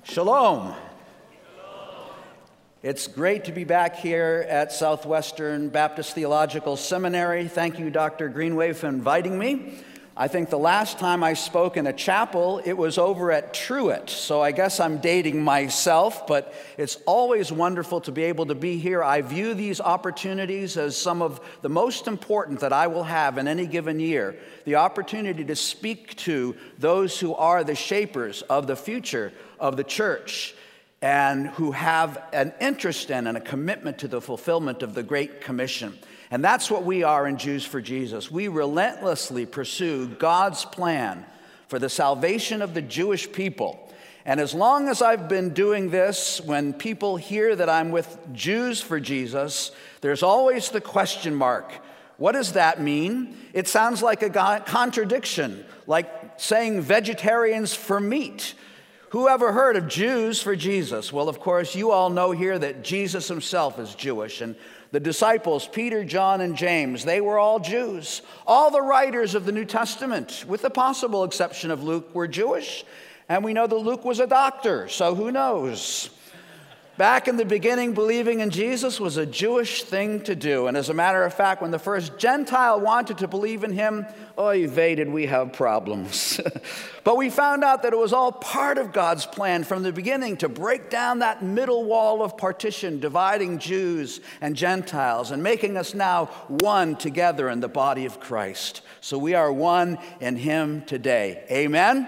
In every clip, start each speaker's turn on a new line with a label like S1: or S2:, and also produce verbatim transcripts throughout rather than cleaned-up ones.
S1: Shalom. It's great to be back here at Southwestern Baptist Theological Seminary. Thank you, Doctor Greenway, for inviting me. I think the last time I spoke in a chapel, it was over at Truett, so I guess I'm dating myself, but it's always wonderful to be able to be here. I view these opportunities as some of the most important that I will have in any given year, the opportunity to speak to those who are the shapers of the future of the church and who have an interest in and a commitment to the fulfillment of the Great Commission. And that's what we are in Jews for Jesus. We relentlessly pursue God's plan for the salvation of the Jewish people. And as long as I've been doing this, when people hear that I'm with Jews for Jesus, there's always the question mark. What does that mean? It sounds like a contradiction, like saying vegetarians for meat. Who ever heard of Jews for Jesus? Well, of course, you all know here that Jesus himself is Jewish, and the disciples, Peter, John, and James, they were all Jews. All the writers of the New Testament, with the possible exception of Luke, were Jewish, and we know that Luke was a doctor, so who knows? Back in the beginning, believing in Jesus was a Jewish thing to do. And as a matter of fact, when the first Gentile wanted to believe in him, oy vey, did we have problems. But we found out that it was all part of God's plan from the beginning to break down that middle wall of partition, dividing Jews and Gentiles and making us now one together in the body of Christ. So we are one in him today. Amen?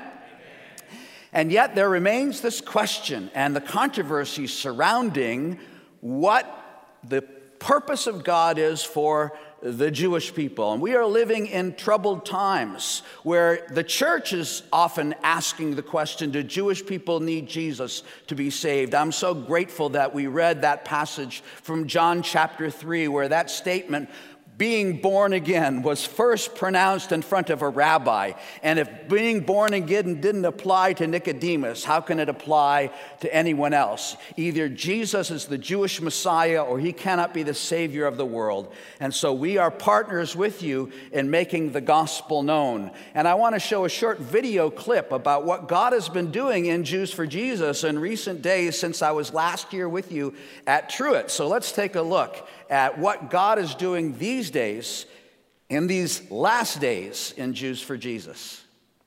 S1: And yet there remains this question and the controversy surrounding what the purpose of God is for the Jewish people. And we are living in troubled times where the church is often asking the question, do Jewish people need Jesus to be saved? I'm so grateful that we read that passage from John chapter three, where that statement, being born again, was first pronounced in front of a rabbi. And if being born again didn't apply to Nicodemus, how can it apply to anyone else? Either Jesus is the Jewish Messiah or he cannot be the Savior of the world. And so we are partners with you in making the gospel known. And I want to show a short video clip about what God has been doing in Jews for Jesus in recent days since I was last year with you at Truett. So let's take a look at what God is doing these days, in these last days in Jews for Jesus.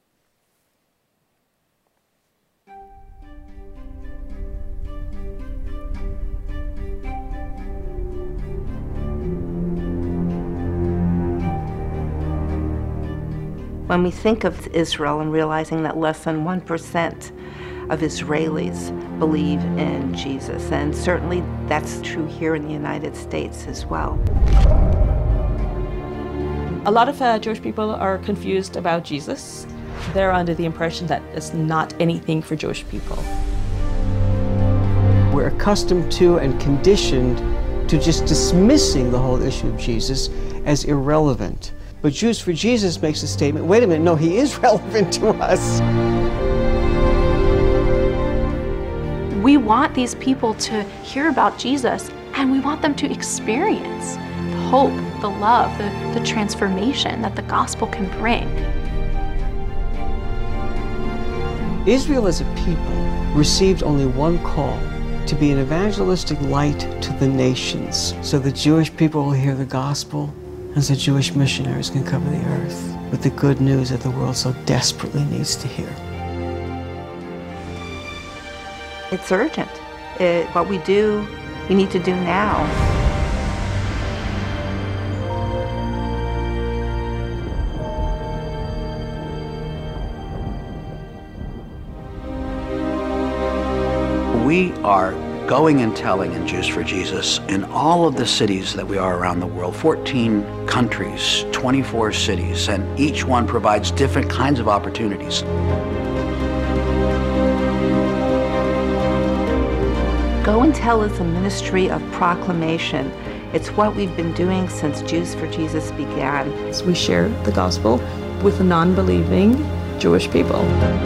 S2: When we think of Israel and realizing that less than one percent of Israelis believe in Jesus, and certainly that's true here in the United States as well.
S3: A lot of uh, Jewish people are confused about Jesus. They're under the impression that it's not anything for Jewish people.
S4: We're accustomed to and conditioned to just dismissing the whole issue of Jesus as irrelevant. But Jews for Jesus makes a statement, wait a minute, no, he is relevant to us.
S5: We want these people to hear about Jesus, and we want them to experience the hope, the love, the, the transformation that the gospel can bring.
S4: Israel as a people received only one call, to be an evangelistic light to the nations, so the Jewish people will hear the gospel, and so Jewish missionaries can cover the earth with the good news that the world so desperately needs to hear.
S2: It's urgent. It, what we do, we need to do now.
S1: We are going and telling in Jews for Jesus in all of the cities that we are around the world, fourteen countries, twenty-four cities, and each one provides different kinds of opportunities.
S2: Go and Tell is a ministry of proclamation. It's what we've been doing since Jews for Jesus began.
S3: We share the gospel with non-believing Jewish people.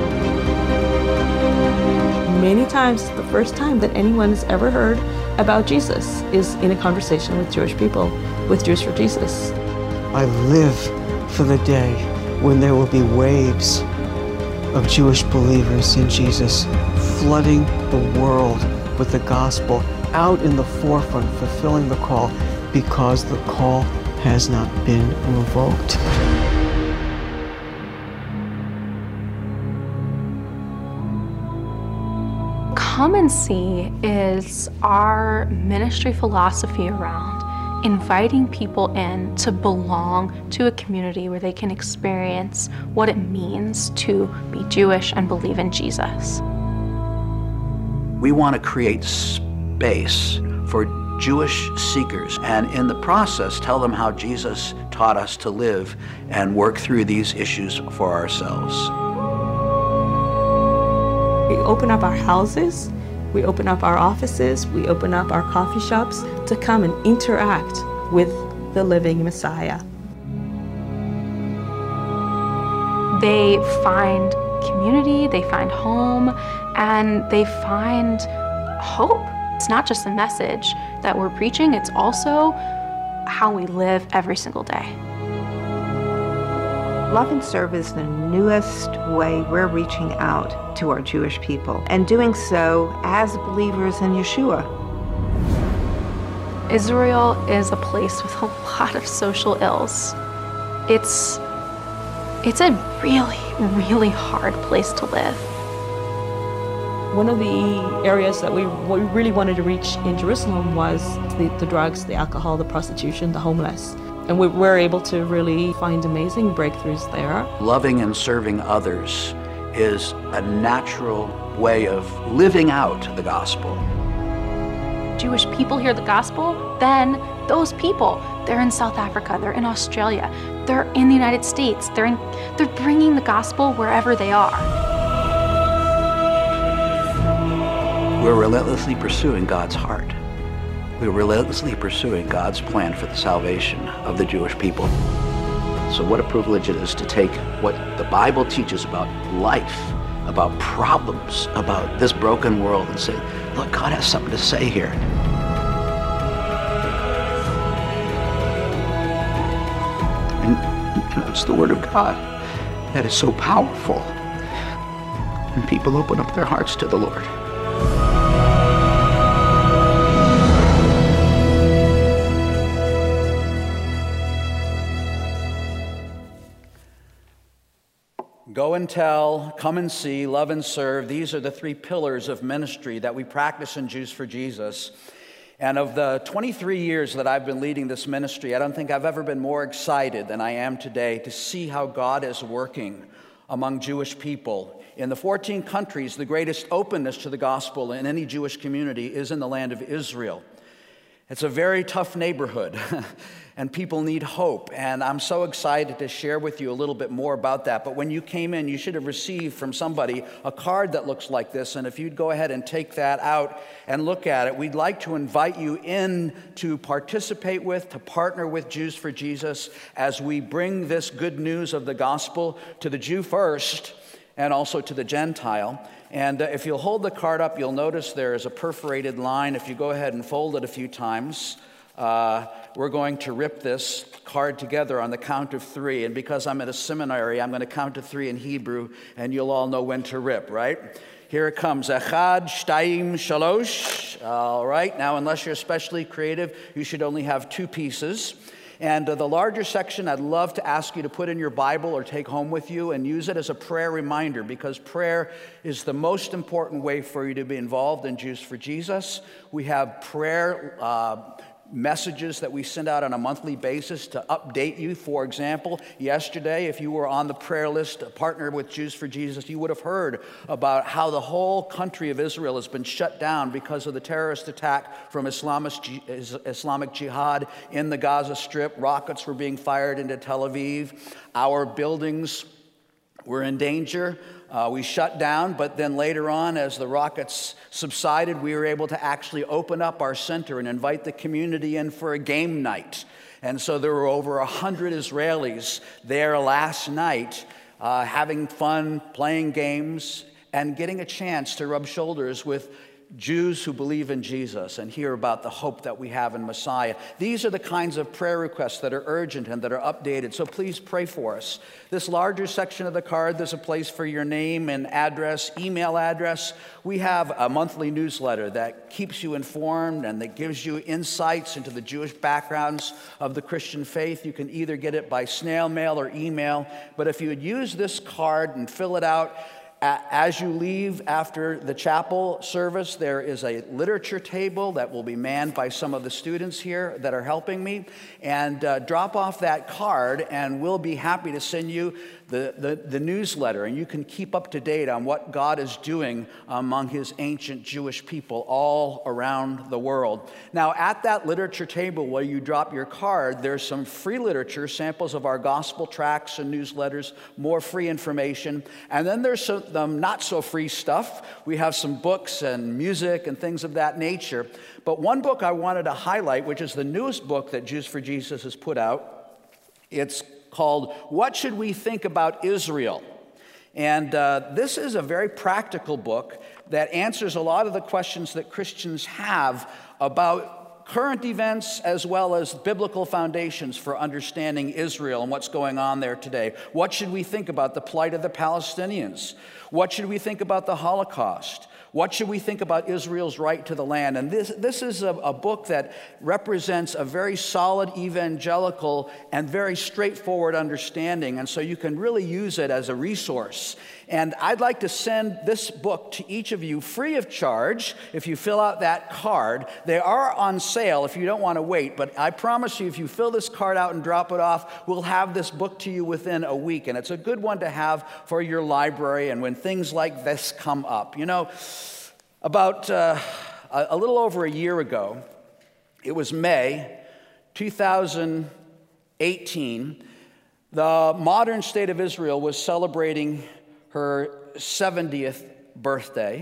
S3: Many times, the first time that anyone has ever heard about Jesus is in a conversation with Jewish people, with Jews for Jesus.
S4: I live for the day when there will be waves of Jewish believers in Jesus, flooding the world with the gospel, out in the forefront, fulfilling the call, because the call has not been revoked.
S5: Come and See is our ministry philosophy around inviting people in to belong to a community where they can experience what it means to be Jewish and believe in Jesus.
S1: We want to create space for Jewish seekers, and in the process tell them how Jesus taught us to live and work through these issues for ourselves.
S3: We open up our houses, we open up our offices, we open up our coffee shops to come and interact with the living Messiah.
S5: They find community, they find home, and they find hope. It's not just a message that we're preaching, it's also how we live every single day.
S2: Love and Serve is the newest way we're reaching out to our Jewish people, and doing so as believers in Yeshua.
S5: Israel is a place with a lot of social ills. It's, it's a really, really hard place to live.
S3: One of the areas that we, we really wanted to reach in Jerusalem was the, the drugs, the alcohol, the prostitution, the homeless. And we were able to really find amazing breakthroughs there.
S1: Loving and serving others is a natural way of living out the gospel.
S5: Jewish people hear the gospel, then those people, they're in South Africa, they're in Australia, they're in the United States, they're, in, they're bringing the gospel wherever they are.
S1: We're relentlessly pursuing God's heart. We're relentlessly pursuing God's plan for the salvation of the Jewish people. So what a privilege it is to take what the Bible teaches about life, about problems, about this broken world, and say, look, God has something to say here. And you know, it's the Word of God that is so powerful. And people open up their hearts to the Lord. Go and tell, come and see, love and serve. These are the three pillars of ministry that we practice in Jews for Jesus. And of the twenty-three years that I've been leading this ministry, I don't think I've ever been more excited than I am today to see how God is working among Jewish people. In the fourteen countries, the greatest openness to the gospel in any Jewish community is in the land of Israel. It's a very tough neighborhood, and people need hope, and I'm so excited to share with you a little bit more about that. But when you came in, you should have received from somebody a card that looks like this, and if you'd go ahead and take that out and look at it, we'd like to invite you in to participate with, to partner with Jews for Jesus as we bring this good news of the gospel to the Jew first, and also to the Gentile. And uh, if you'll hold the card up, you'll notice there is a perforated line. If you go ahead and fold it a few times, uh, we're going to rip this card together on the count of three. And because I'm at a seminary, I'm going to count to three in Hebrew, and you'll all know when to rip, right? Here it comes. Echad, shtayim, shalosh. All right. Now, unless you're especially creative, you should only have two pieces. And uh, the larger section, I'd love to ask you to put in your Bible or take home with you and use it as a prayer reminder, because prayer is the most important way for you to be involved in Jews for Jesus. We have prayer uh, messages that we send out on a monthly basis to update you. For example, yesterday, if you were on the prayer list, a partner with Jews for Jesus, you would have heard about how the whole country of Israel has been shut down because of the terrorist attack from Islamic Jihad in the Gaza Strip. Rockets were being fired into Tel Aviv. Our buildings were in danger. Uh, we shut down, but then later on, as the rockets subsided, we were able to actually open up our center and invite the community in for a game night. And so there were over one hundred Israelis there last night uh, having fun, playing games, and getting a chance to rub shoulders with Jews who believe in Jesus and hear about the hope that we have in Messiah. These are the kinds of prayer requests that are urgent and that are updated, so please pray for us. This larger section of the card, there's a place for your name and address, email address. We have a monthly newsletter that keeps you informed and that gives you insights into the Jewish backgrounds of the Christian faith. You can either get it by snail mail or email, but if you would use this card and fill it out, as you leave after the chapel service, there is a literature table that will be manned by some of the students here that are helping me. And uh, drop off that card, and we'll be happy to send you the, the, the newsletter. And you can keep up to date on what God is doing among his ancient Jewish people all around the world. Now, at that literature table where you drop your card, there's some free literature, samples of our gospel tracts and newsletters, more free information. And then there's some Um, not so free stuff. We have some books and music and things of that nature. But one book I wanted to highlight, which is the newest book that Jews for Jesus has put out, it's called What Should We Think About Israel? And uh, this is a very practical book that answers a lot of the questions that Christians have about current events as well as biblical foundations for understanding Israel and what's going on there today. What should we think about the plight of the Palestinians? What should we think about the Holocaust? What should we think about Israel's right to the land? And this, this is a, a book that represents a very solid evangelical and very straightforward understanding, and so you can really use it as a resource. And I'd like to send this book to each of you free of charge if you fill out that card. They are on sale if you don't want to wait, but I promise you if you fill this card out and drop it off, we'll have this book to you within a week. And it's a good one to have for your library and when things like this come up. You know, about uh, a, a little over a year ago, it was May two thousand eighteen, the modern state of Israel was celebrating her seventieth birthday.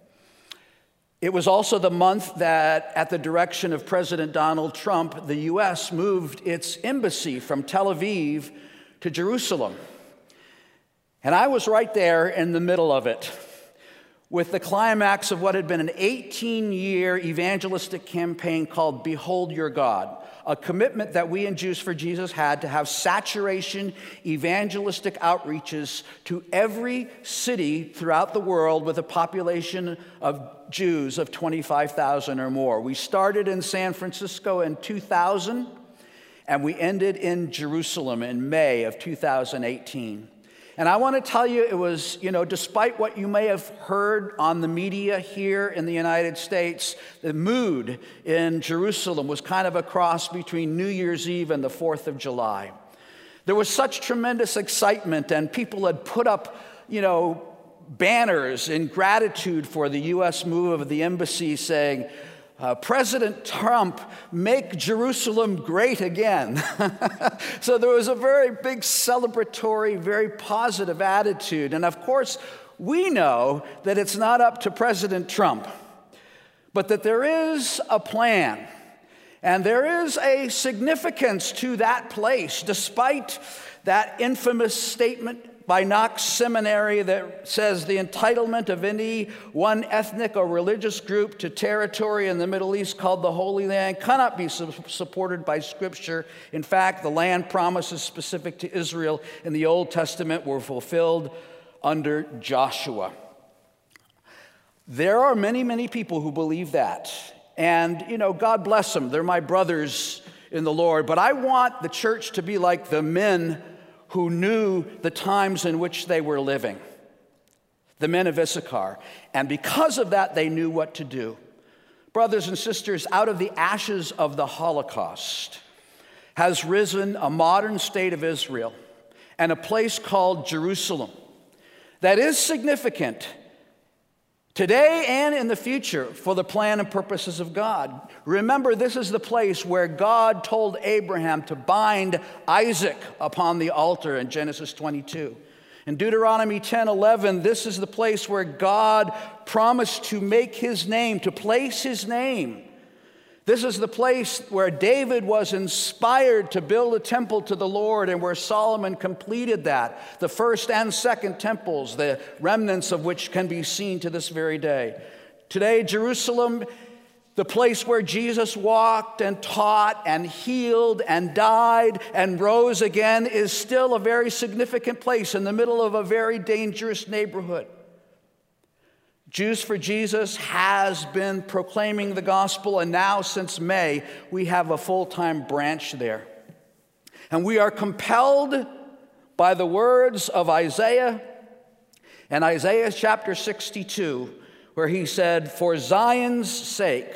S1: It was also the month that, at the direction of President Donald Trump, the U S moved its embassy from Tel Aviv to Jerusalem. And I was right there in the middle of it, with the climax of what had been an eighteen-year evangelistic campaign called Behold Your God, a commitment that we in Jews for Jesus had to have saturation evangelistic outreaches to every city throughout the world with a population of Jews of twenty-five thousand or more. We started in San Francisco in two thousand, and we ended in Jerusalem in May of two thousand eighteen. And I want to tell you, it was, you know, despite what you may have heard on the media here in the United States, the mood in Jerusalem was kind of a cross between New Year's Eve and the fourth of July. There was such tremendous excitement, and people had put up, you know, banners in gratitude for the U S move of the embassy saying, Uh, President Trump, make Jerusalem great again. So there was a very big celebratory, very positive attitude. And of course, we know that it's not up to President Trump, but that there is a plan. And there is a significance to that place, despite that infamous statement by Knox Seminary that says the entitlement of any one ethnic or religious group to territory in the Middle East called the Holy Land cannot be su- supported by Scripture. In fact, the land promises specific to Israel in the Old Testament were fulfilled under Joshua. There are many, many people who believe that. And, you know, God bless them. They're my brothers in the Lord. But I want the church to be like the men who knew the times in which they were living, the men of Issachar. And because of that, they knew what to do. Brothers and sisters, out of the ashes of the Holocaust has risen a modern state of Israel and a place called Jerusalem that is significant today and in the future for the plan and purposes of God. Remember, this is the place where God told Abraham to bind Isaac upon the altar in Genesis twenty-two. In Deuteronomy ten eleven, this is the place where God promised to make his name, to place his name. This is the place where David was inspired to build a temple to the Lord and where Solomon completed that, the first and second temples, the remnants of which can be seen to this very day. Today, Jerusalem, the place where Jesus walked and taught and healed and died and rose again, is still a very significant place in the middle of a very dangerous neighborhood. Jews for Jesus has been proclaiming the gospel, and now since May, we have a full-time branch there. And we are compelled by the words of Isaiah, in Isaiah chapter sixty-two, where he said, "For Zion's sake,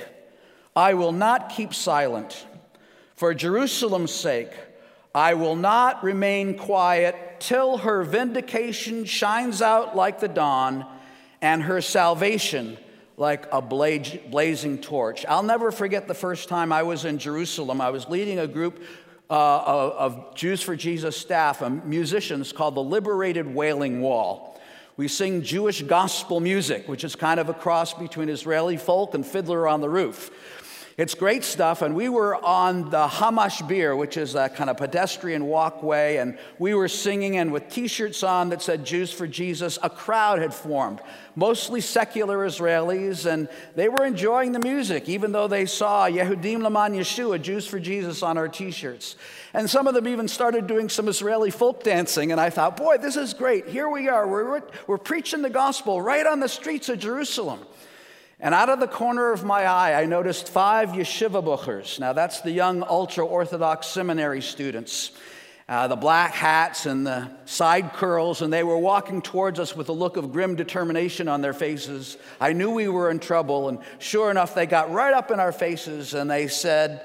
S1: I will not keep silent. For Jerusalem's sake, I will not remain quiet till her vindication shines out like the dawn and her salvation like a blazing torch." I'll never forget the first time I was in Jerusalem. I was leading a group uh, of, of Jews for Jesus staff and musicians called the Liberated Wailing Wall. We sing Jewish gospel music, which is kind of a cross between Israeli folk and Fiddler on the Roof. It's great stuff, and we were on the Hamash Bir, which is a kind of pedestrian walkway, and we were singing, and with T-shirts on that said Jews for Jesus, a crowd had formed, mostly secular Israelis, and they were enjoying the music, even though they saw Yehudim L'man Yeshua, Jews for Jesus, on our T-shirts. And some of them even started doing some Israeli folk dancing, and I thought, boy, this is great. Here we are. We're, we're preaching the gospel right on the streets of Jerusalem. And out of the corner of my eye, I noticed five yeshiva buchers. Now, that's the young ultra-Orthodox seminary students. Uh, the black hats and the side curls, and they were walking towards us with a look of grim determination on their faces. I knew we were in trouble, and sure enough, they got right up in our faces, and they said,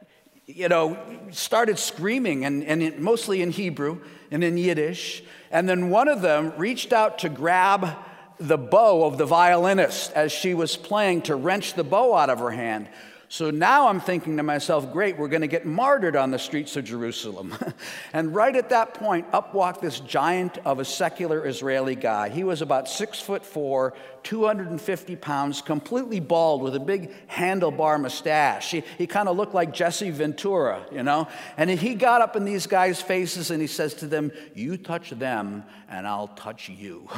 S1: you know, started screaming, and, and in, mostly in Hebrew and in Yiddish. And then one of them reached out to grab the bow of the violinist as she was playing, to wrench the bow out of her hand. So now I'm thinking to myself, great, we're going to get martyred on the streets of Jerusalem. And right at that point, up walked this giant of a secular Israeli guy. He was about six foot four, two hundred fifty pounds, completely bald with a big handlebar mustache. He, he kind of looked like Jesse Ventura, you know? And he got up in these guys' faces and he says to them, "You touch them and I'll touch you."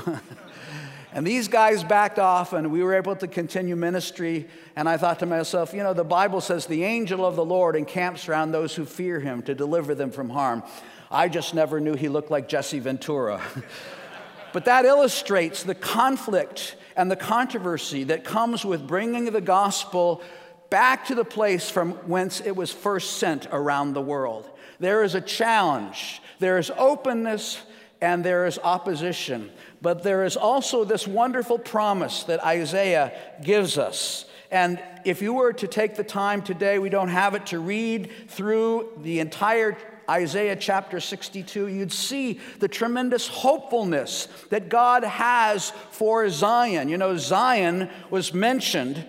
S1: And these guys backed off, and we were able to continue ministry. And I thought to myself, you know, the Bible says the angel of the Lord encamps around those who fear him to deliver them from harm. I just never knew he looked like Jesse Ventura. But that illustrates the conflict and the controversy that comes with bringing the gospel back to the place from whence it was first sent around the world. There is a challenge, there is openness, and there is opposition. But there is also this wonderful promise that Isaiah gives us. And if you were to take the time today, we don't have it, to read through the entire Isaiah chapter sixty-two, you'd see the tremendous hopefulness that God has for Zion. You know, Zion was mentioned,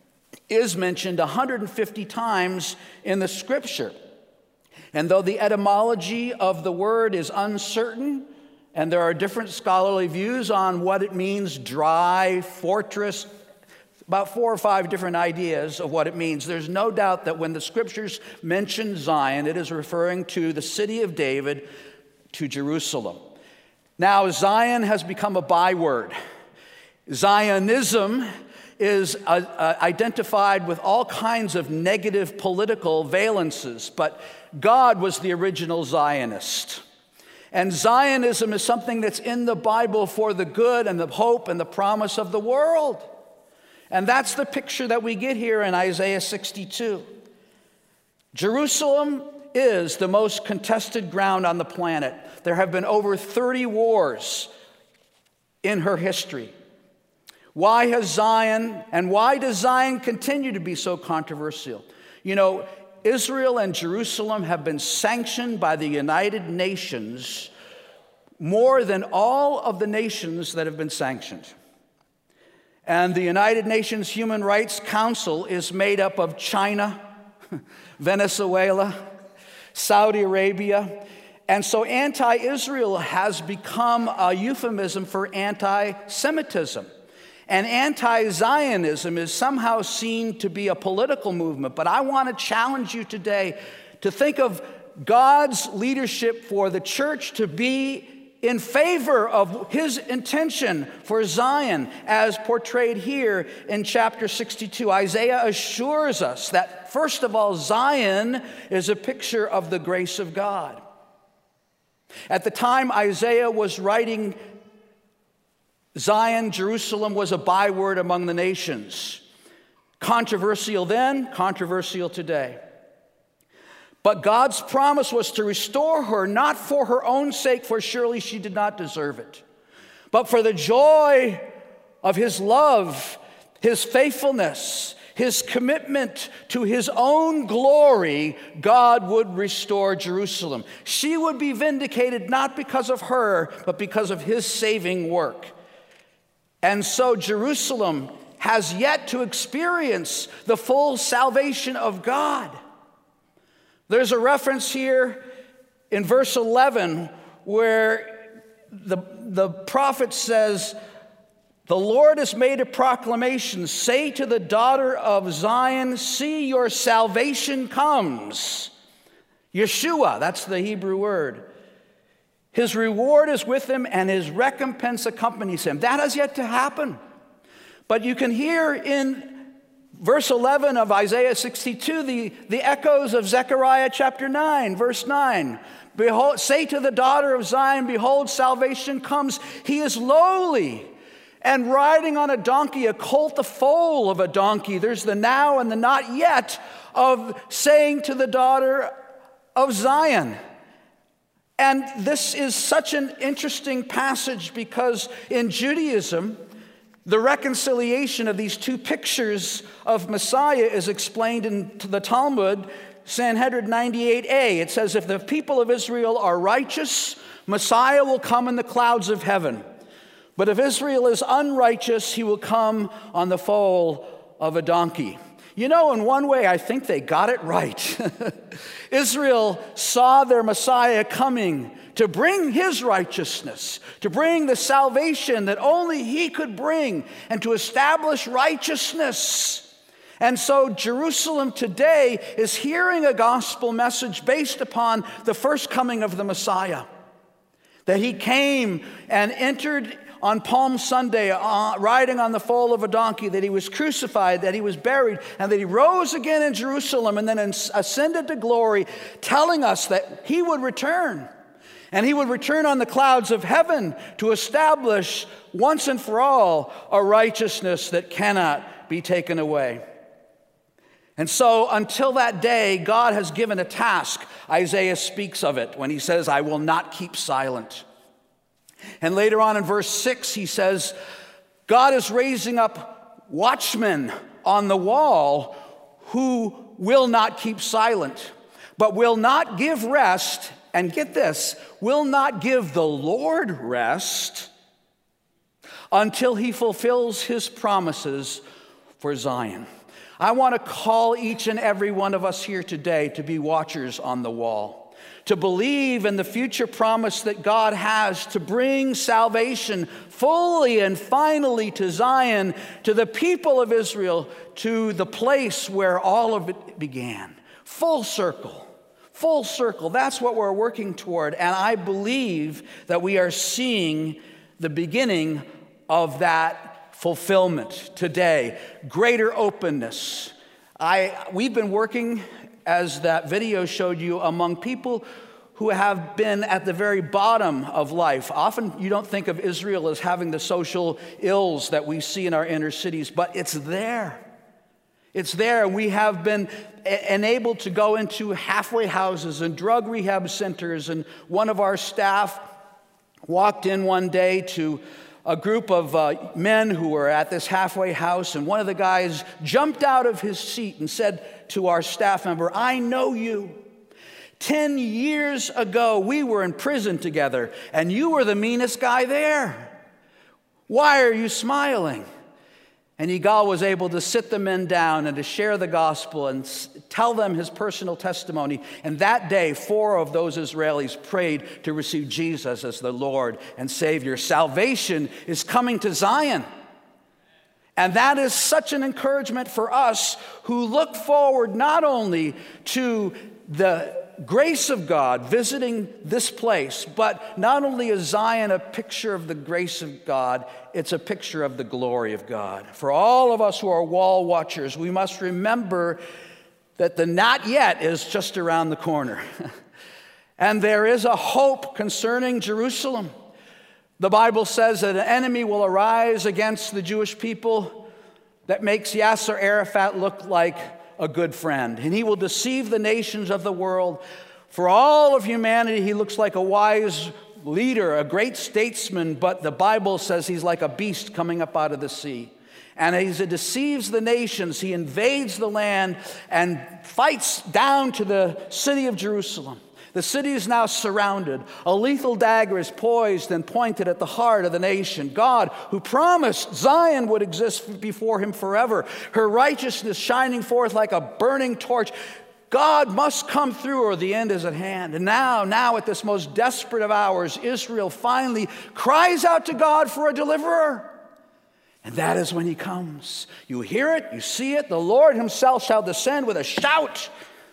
S1: is mentioned one hundred fifty times in the scripture. And though the etymology of the word is uncertain, and there are different scholarly views on what it means, dry, fortress, about four or five different ideas of what it means. There's no doubt that when the scriptures mention Zion, it is referring to the city of David, to Jerusalem. Now, Zion has become a byword. Zionism is uh, uh, identified with all kinds of negative political valences, but God was the original Zionist. And Zionism is something that's in the Bible for the good and the hope and the promise of the world. And that's the picture that we get here in Isaiah sixty-two. Jerusalem is the most contested ground on the planet. There have been over thirty wars in her history. Why has Zion, and why does Zion continue to be so controversial? You know, Israel and Jerusalem have been sanctioned by the United Nations more than all of the nations that have been sanctioned. And the United Nations Human Rights Council is made up of China, Venezuela, Saudi Arabia. And so anti-Israel has become a euphemism for anti-Semitism. And anti-Zionism is somehow seen to be a political movement. But I want to challenge you today to think of God's leadership for the church to be in favor of his intention for Zion, as portrayed here in chapter sixty-two. Isaiah assures us that, first of all, Zion is a picture of the grace of God. At the time Isaiah was writing, Zion, Jerusalem, was a byword among the nations. Controversial then, controversial today. But God's promise was to restore her, not for her own sake, for surely she did not deserve it, but for the joy of his love, his faithfulness, his commitment to his own glory. God would restore Jerusalem. She would be vindicated not because of her, but because of his saving work. And so Jerusalem has yet to experience the full salvation of God. There's a reference here in verse eleven where the, the prophet says, "The Lord has made a proclamation. Say to the daughter of Zion, see, your salvation comes." Yeshua, that's the Hebrew word. His reward is with him and his recompense accompanies him. That has yet to happen. But you can hear in verse eleven of Isaiah sixty-two, the, the echoes of Zechariah chapter nine, verse nine. Behold, say to the daughter of Zion, behold, salvation comes. He is lowly and riding on a donkey, a colt, the foal of a donkey. There's the now and the not yet of saying to the daughter of Zion. And this is such an interesting passage because in Judaism, the reconciliation of these two pictures of Messiah is explained in the Talmud, Sanhedrin ninety-eight A. It says, if the people of Israel are righteous, Messiah will come in the clouds of heaven. But if Israel is unrighteous, he will come on the foal of a donkey. You know, in one way, I think they got it right. Israel saw their Messiah coming to bring his righteousness, to bring the salvation that only he could bring, and to establish righteousness. And so Jerusalem today is hearing a gospel message based upon the first coming of the Messiah. That he came and entered on Palm Sunday, uh, riding on the foal of a donkey, that he was crucified, that he was buried, and that he rose again in Jerusalem and then ascended to glory, telling us that he would return. And he would return on the clouds of heaven to establish once and for all a righteousness that cannot be taken away. And so until that day, God has given a task. Isaiah speaks of it when he says, I will not keep silent. And later on in verse six, he says, God is raising up watchmen on the wall who will not keep silent, but will not give rest, and get this, will not give the Lord rest until he fulfills his promises for Zion. I want to call each and every one of us here today to be watchers on the wall, to believe in the future promise that God has to bring salvation fully and finally to Zion, to the people of Israel, to the place where all of it began. Full circle, full circle. That's what we're working toward. And I believe that we are seeing the beginning of that fulfillment today. Greater openness. I, we've been working, as that video showed you, among people who have been at the very bottom of life. Often you don't think of Israel as having the social ills that we see in our inner cities, but it's there. It's there. We have been enabled to go into halfway houses and drug rehab centers, and one of our staff walked in one day to a group of uh, men who were at this halfway house, and one of the guys jumped out of his seat and said to our staff member, I know you. Ten years ago, we were in prison together, and you were the meanest guy there. Why are you smiling? And Yigal was able to sit the men down and to share the gospel and tell them his personal testimony. And that day, four of those Israelis prayed to receive Jesus as the Lord and Savior. Salvation is coming to Zion. And that is such an encouragement for us who look forward not only to the grace of God visiting this place. But not only is Zion a picture of the grace of God, it's a picture of the glory of God. For all of us who are wall watchers, we must remember that the not yet is just around the corner. And there is a hope concerning Jerusalem. The Bible says that an enemy will arise against the Jewish people that makes Yasser Arafat look like a good friend. And he will deceive the nations of the world. For all of humanity, he looks like a wise leader, a great statesman, but the Bible says he's like a beast coming up out of the sea. And as he deceives the nations, he invades the land and fights down to the city of Jerusalem. The city is now surrounded. A lethal dagger is poised and pointed at the heart of the nation. God, who promised Zion would exist before him forever, her righteousness shining forth like a burning torch. God must come through or the end is at hand. And now, now at this most desperate of hours, Israel finally cries out to God for a deliverer. And that is when he comes. You hear it, you see it. The Lord himself shall descend with a shout.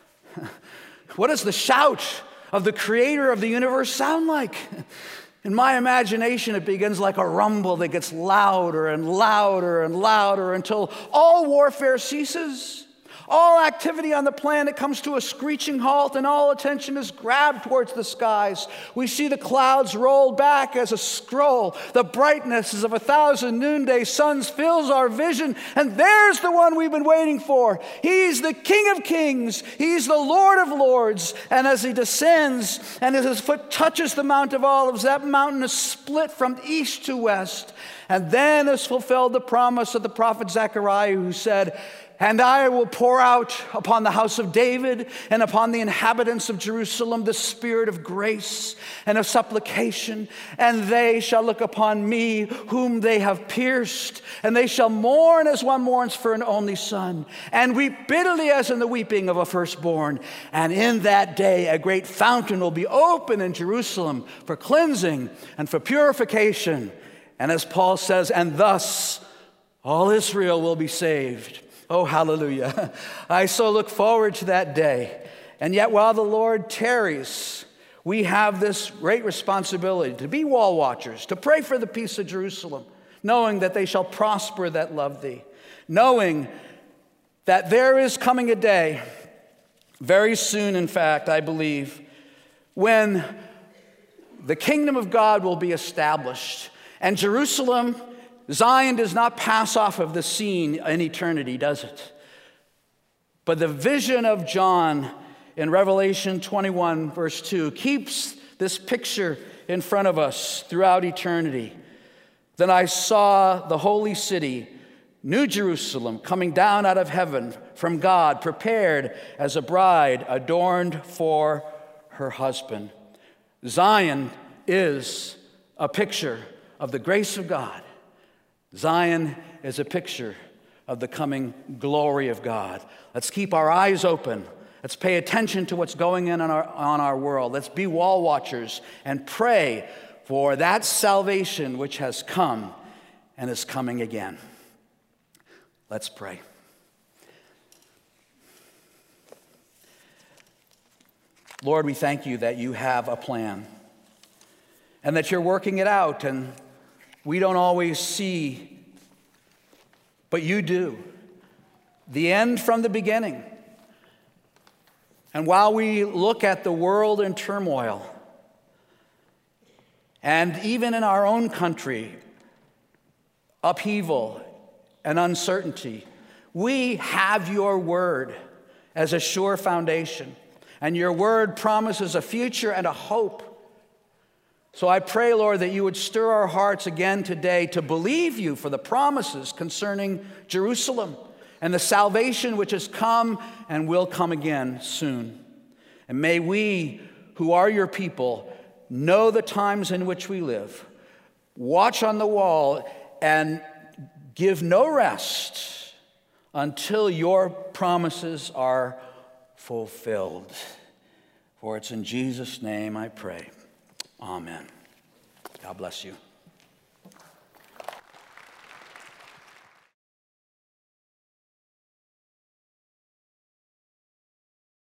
S1: What does the shout of the creator of the universe sound like? In my imagination, it begins like a rumble that gets louder and louder and louder until all warfare ceases. All activity on the planet comes to a screeching halt and all attention is grabbed towards the skies. We see the clouds rolled back as a scroll. The brightness of a thousand noonday suns fills our vision. And there's the one we've been waiting for. He's the King of Kings. He's the Lord of Lords. And as he descends and as his foot touches the Mount of Olives, that mountain is split from east to west. And then is fulfilled the promise of the prophet Zechariah, who said, and I will pour out upon the house of David and upon the inhabitants of Jerusalem the spirit of grace and of supplication. And they shall look upon me whom they have pierced. And they shall mourn as one mourns for an only son. And weep bitterly as in the weeping of a firstborn. And in that day a great fountain will be open in Jerusalem for cleansing and for purification. And as Paul says, and thus all Israel will be saved. Oh, hallelujah. I so look forward to that day. And yet while the Lord tarries, we have this great responsibility to be wall watchers, to pray for the peace of Jerusalem, knowing that they shall prosper that love thee, knowing that there is coming a day, very soon in fact, I believe, when the kingdom of God will be established. And Jerusalem, Zion does not pass off of the scene in eternity, does it? But the vision of John in Revelation twenty-one, verse two, keeps this picture in front of us throughout eternity. Then I saw the holy city, New Jerusalem, coming down out of heaven from God, prepared as a bride adorned for her husband. Zion is a picture of the grace of God. Zion is a picture of the coming glory of God. Let's keep our eyes open. Let's pay attention to what's going on in our, on our world. Let's be wall watchers and pray for that salvation which has come and is coming again. Let's pray. Lord, we thank you that you have a plan and that you're working it out, and we don't always see, but you do, the end from the beginning. And while we look at the world in turmoil, and even in our own country, upheaval and uncertainty, we have your word as a sure foundation. And your word promises a future and a hope. So I pray, Lord, that you would stir our hearts again today to believe you for the promises concerning Jerusalem and the salvation which has come and will come again soon. And may we, who are your people, know the times in which we live, watch on the wall, and give no rest until your promises are fulfilled. For it's in Jesus' name I pray. Amen. God bless you.